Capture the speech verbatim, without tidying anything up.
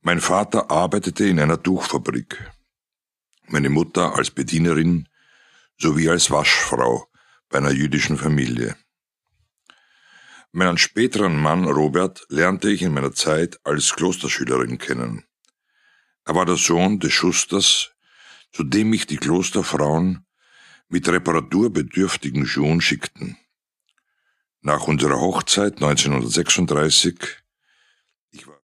Mein Vater arbeitete in einer Tuchfabrik, meine Mutter als Bedienerin sowie als Waschfrau bei einer jüdischen Familie. Meinen späteren Mann Robert lernte ich in meiner Zeit als Klosterschülerin kennen. Er war der Sohn des Schusters, zu dem mich die Klosterfrauen mit reparaturbedürftigen Schuhen schickten. Nach unserer Hochzeit neunzehnhundertsechsunddreißig, ich war